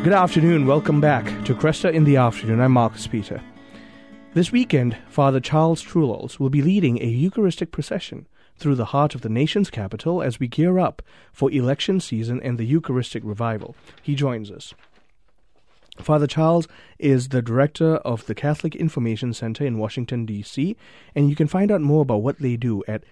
Good afternoon. Welcome back to Cresta in the Afternoon. I'm Marcus Peter. This weekend, Father Charles Truells will be leading a Eucharistic procession through the heart of the nation's capital as we gear up for election season and the Eucharistic revival. He joins us. Father Charles is the director of the Catholic Information Center in Washington, D.C., and you can find out more about what they do at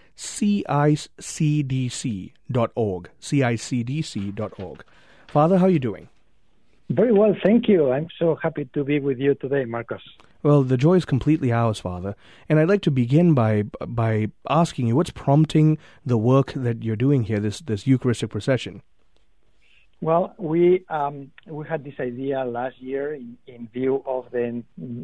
CICDC.org, CICDC.org. Father, how are you doing? Very well, thank you. I'm so happy to be with you today, Marcos. Well, the joy is completely ours, Father. And I'd like to begin by asking you, what's prompting the work that you're doing here, this Eucharistic procession? Well, we had this idea last year in view of the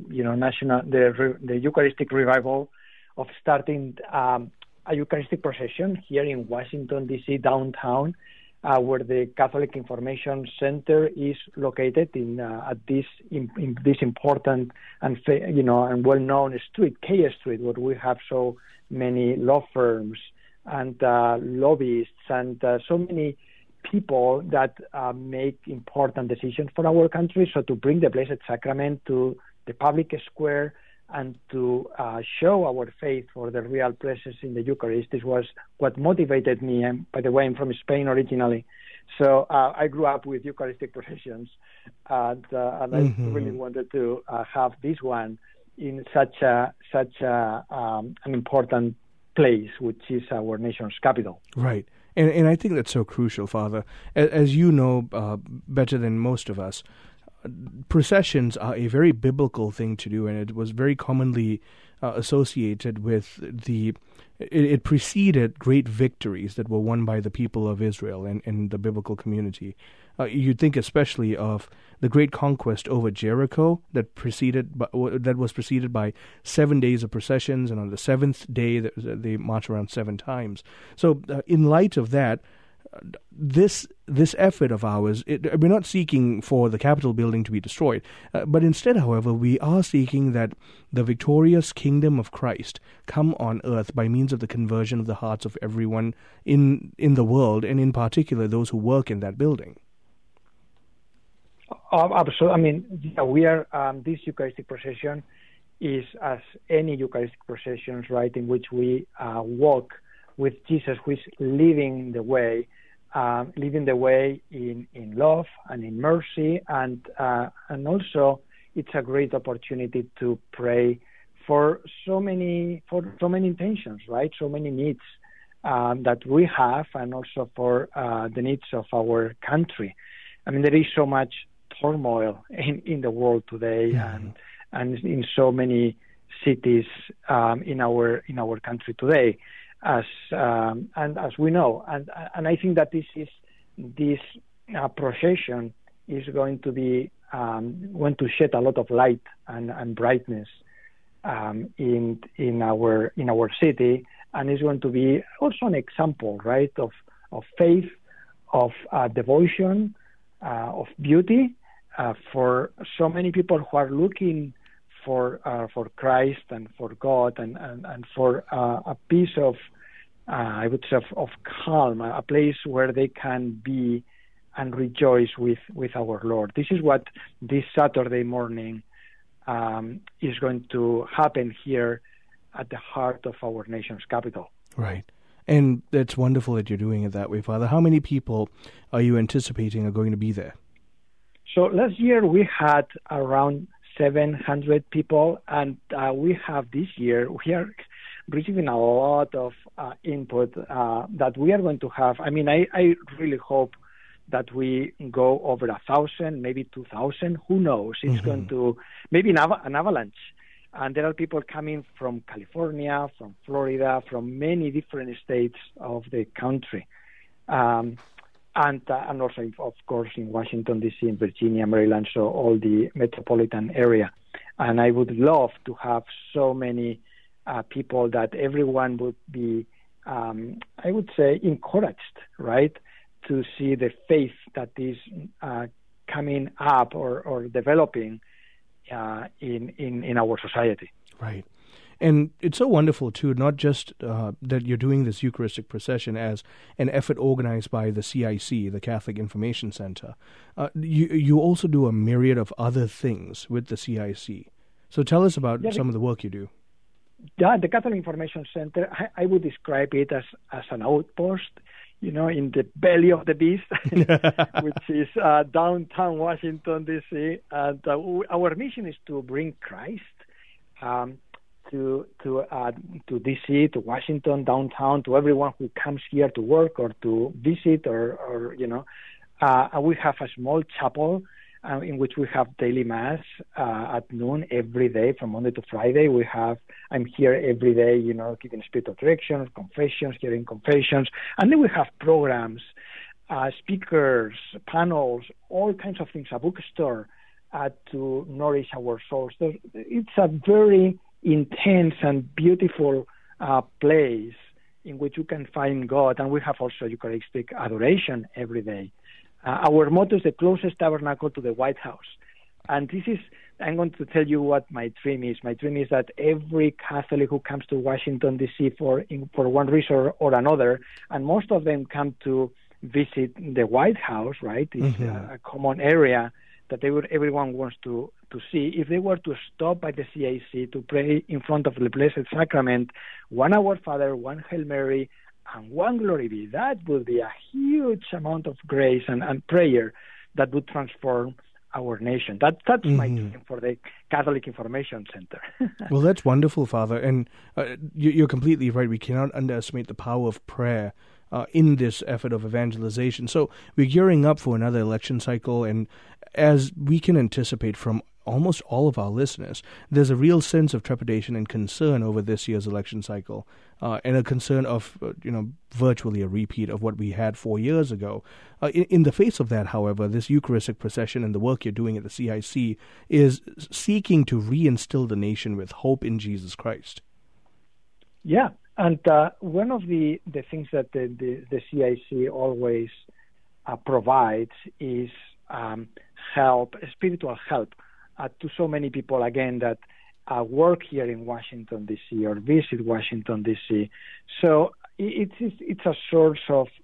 Eucharistic revival of starting a Eucharistic procession here in Washington D.C. downtown, where the Catholic Information Center is located at this important and well-known street, K Street, where we have so many law firms and lobbyists and so many people that make important decisions for our country. So to bring the Blessed Sacrament to the public square and to show our faith for the real presence in the Eucharist, this was what motivated me. And by the way, I'm from Spain originally, so I grew up with Eucharistic processions, and I really wanted to have this one in such an important place, which is our nation's capital. Right. And I think that's so crucial, Father. As you know better than most of us, processions are a very biblical thing to do, and it was very commonly associated with it preceded great victories that were won by the people of Israel and the biblical community. You'd think especially of the great conquest over Jericho that was preceded by 7 days of processions, and on the seventh day they march around 7 times. So in light of that, this effort of ours, we're not seeking for the Capitol building to be destroyed, but instead, however, we are seeking that the victorious kingdom of Christ come on earth by means of the conversion of the hearts of everyone in the world, and in particular those who work in that building. Absolutely. I mean, we are this Eucharistic procession is as any Eucharistic processions, right, in which we walk with Jesus, who is leading the way in love and in mercy, and also it's a great opportunity to pray for so many intentions, right? So many needs that we have, and also for the needs of our country. I mean, there is so much turmoil in the world today, and in so many cities in our country today. As we know, and I think that this procession is going to shed a lot of light and brightness in our city, and is going to be also an example, right, of faith, of devotion, of beauty for so many people who are looking for Christ and for God and for a piece of I would say of calm, a place where they can be and rejoice with our Lord. This is what this Saturday morning is going to happen here at the heart of our nation's capital. Right. And it's wonderful that you're doing it that way, Father. How many people are you anticipating are going to be there? So last year we had around 700 people, and we have this year, we are receiving a lot of input that we are going to have. I mean, I really hope that we go over 1,000, maybe 2,000. Who knows? It's going to, maybe an avalanche. And there are people coming from California, from Florida, from many different states of the country. And also, of course, in Washington, D.C., in Virginia, Maryland, so all the metropolitan area. And I would love to have so many people that everyone would be, I would say, encouraged, right, to see the faith that is coming up or developing in our society. Right. And it's so wonderful, too, not just that you're doing this Eucharistic procession as an effort organized by the CIC, the Catholic Information Center. You also do a myriad of other things with the CIC. So tell us about some of the work you do. Yeah, the Catholic Information Center, I would describe it as an outpost, in the belly of the beast, which is downtown Washington, D.C. And our mission is to bring Christ to D.C., to Washington, downtown, to everyone who comes here to work or to visit or we have a small chapel in which we have daily mass at noon every day from Monday to Friday. I'm here every day, giving spiritual direction, confessions, hearing confessions. And then we have programs, speakers, panels, all kinds of things, a bookstore to nourish our souls. So it's a very intense and beautiful place in which you can find God. And we have also Eucharistic adoration every day. Our motto is the closest tabernacle to the White House. And I'm going to tell you what my dream is. My dream is that every Catholic who comes to Washington, D.C. for one reason or another, and most of them come to visit the White House, right? It's a common area that everyone wants to see. If they were to stop by the CIC to pray in front of the Blessed Sacrament, one Our Father, one Hail Mary, and one Glory Be, that would be a huge amount of grace and prayer that would transform our nation. That's my dream for the Catholic Information Center. Well, that's wonderful, Father. And you're completely right. We cannot underestimate the power of prayer in this effort of evangelization. So we're gearing up for another election cycle, and as we can anticipate from almost all of our listeners, there's a real sense of trepidation and concern over this year's election cycle, and a concern of, virtually a repeat of what we had 4 years ago. In the face of that, however, this Eucharistic procession and the work you're doing at the CIC is seeking to reinstill the nation with hope in Jesus Christ. Yeah, and one of the things that the CIC always provides is spiritual help to so many people, again, that work here in Washington, D.C. or visit Washington, D.C. So it's a source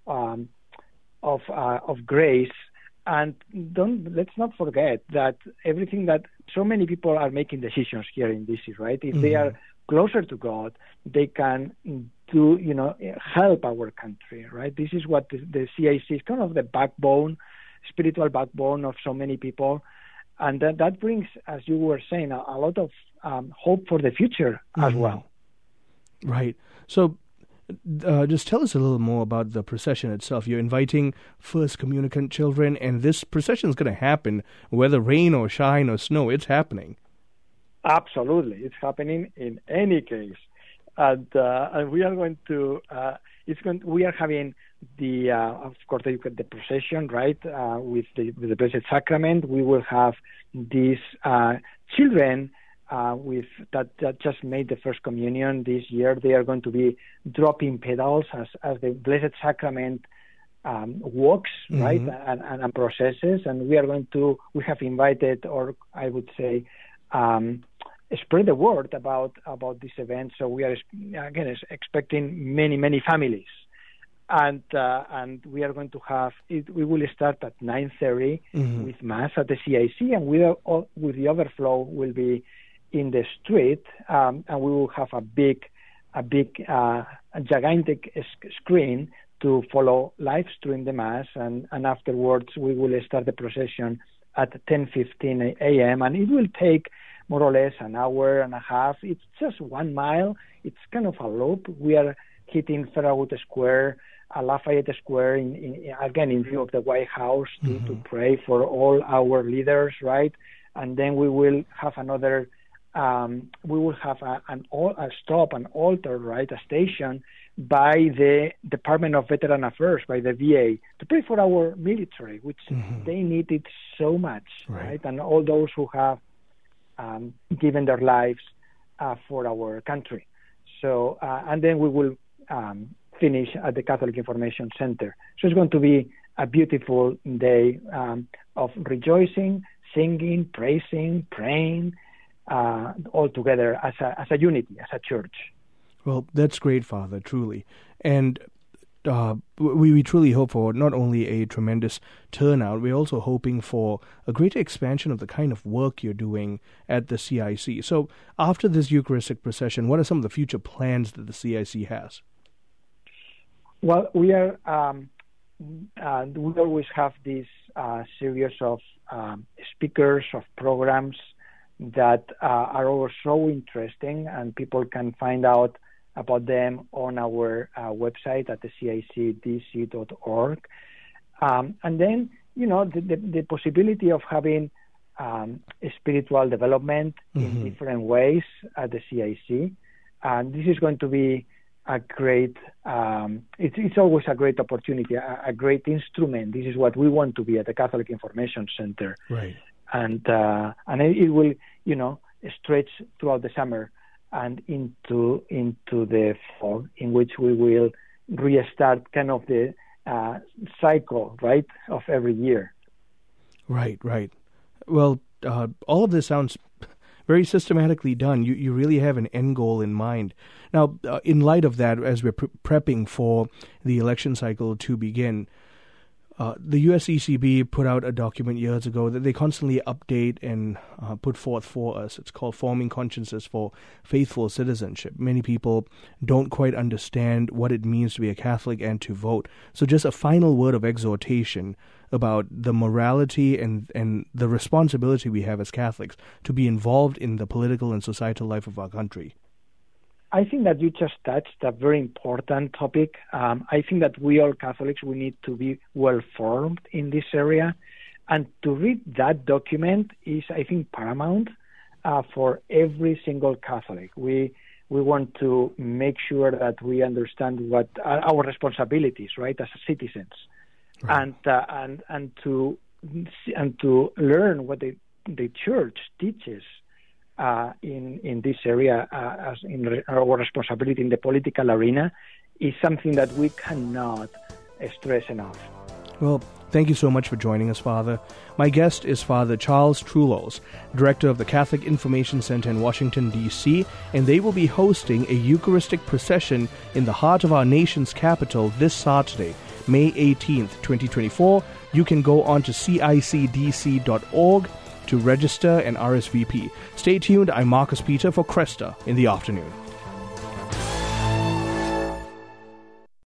of grace. And let's not forget that everything that so many people are making decisions here in D.C., right? If they are closer to God, they can help our country, right? This is what the CIC is kind of the backbone, spiritual backbone of so many people. And that brings, as you were saying, a lot of hope for the future as well. Right. So just tell us a little more about the procession itself. You're inviting First Communicant children, and this procession is going to happen whether rain or shine or snow. It's happening. Absolutely. It's happening in any case. And we are going to, we are having of course, the procession, right, with the Blessed Sacrament. We will have these children that just made the First Communion this year. They are going to be dropping petals as the Blessed Sacrament walks, right, and processes. And we have invited, or I would say, spread the word about this event. So we are, again, expecting many, many families. And we are going to have it. We will start at 9:30 with mass at the CIC, and with the overflow will be in the street, and we will have a gigantic screen to follow live stream the mass, and afterwards we will start the procession at 10:15 a.m. and it will take more or less an hour and a half. It's just 1 mile. It's kind of a loop. We are hitting Farragut Square, Lafayette Square, in view of the White House to pray for all our leaders, right? And then we will have another. We will have a stop, an altar, right, a station by the Department of Veteran Affairs, by the VA, to pray for our military, which they need it so much, right? And all those who have given their lives for our country. So, and then we will finish at the Catholic Information Center. So it's going to be a beautiful day of rejoicing, singing, praising, praying, all together as a unity, as a church. Well, that's great, Father, truly. And we truly hope for not only a tremendous turnout, we're also hoping for a greater expansion of the kind of work you're doing at the CIC. So after this Eucharistic procession, what are some of the future plans that the CIC has? Well, we always have this series of speakers, of programs that are always so interesting, and people can find out about them on our website at the cicdc.org. And then, the possibility of having spiritual development in different ways at the CIC. And this is going to be a great, it's always a great opportunity, a great instrument. This is what we want to be at the Catholic Information Center. Right. And it will, stretch throughout the summer and into the fall, in which we will restart kind of the cycle, right, of every year. Right. Well, all of this sounds very systematically done. You really have an end goal in mind. Now, in light of that, as we're prepping for the election cycle to begin, the USCCB put out a document years ago that they constantly update and put forth for us. It's called Forming Consciences for Faithful Citizenship. Many people don't quite understand what it means to be a Catholic and to vote. So just a final word of exhortation about the morality and the responsibility we have as Catholics to be involved in the political and societal life of our country. I think that you just touched a very important topic. I think that we all Catholics, we need to be well-formed in this area. And to read that document is, I think, paramount for every single Catholic. We want to make sure that we understand what are our responsibilities, right, as citizens, right. and to learn what the Church teaches in this area, as in our responsibility in the political arena, is something that we cannot stress enough. Well, thank you so much for joining us, Father. My guest is Father Charles Trullos, Director of the Catholic Information Center in Washington, D.C., and they will be hosting a Eucharistic procession in the heart of our nation's capital this Saturday, May 18th, 2024. You can go on to cicdc.org to register and RSVP. Stay tuned. I'm Marcus Peter for Cresta in the afternoon.